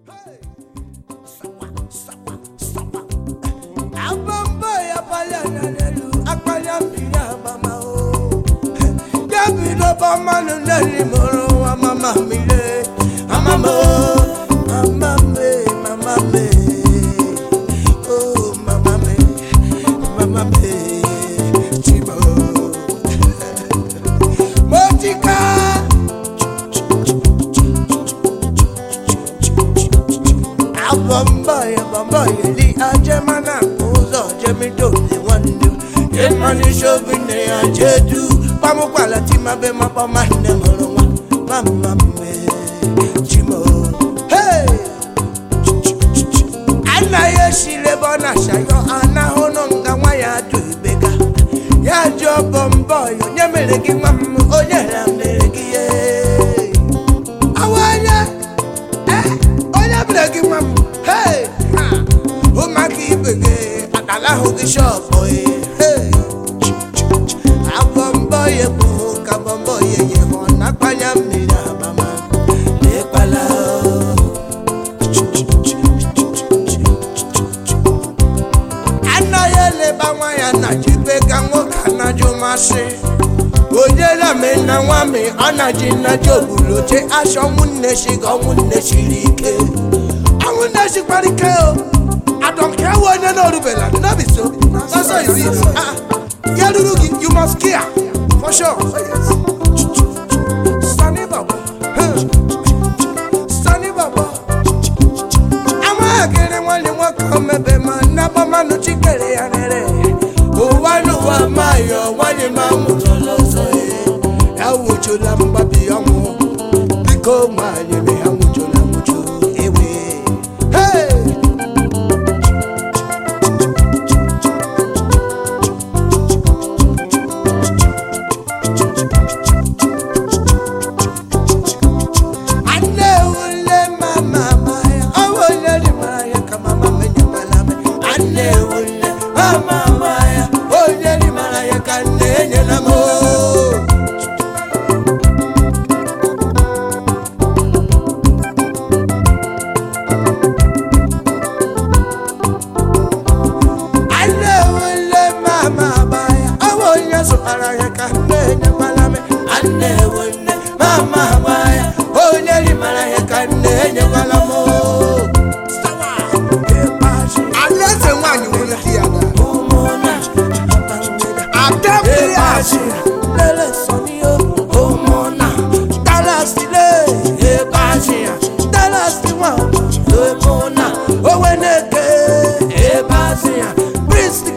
You must care for sure. Sunny Baba, Sunny Baba. I'm getting one you walk on my bed, man. Napa Manu Chicere and oh, I know what my one in my mutual. How would you lamba be a more? Because my name, how would you lamba you away? Hey!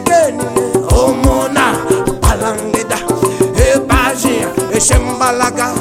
Shembalaga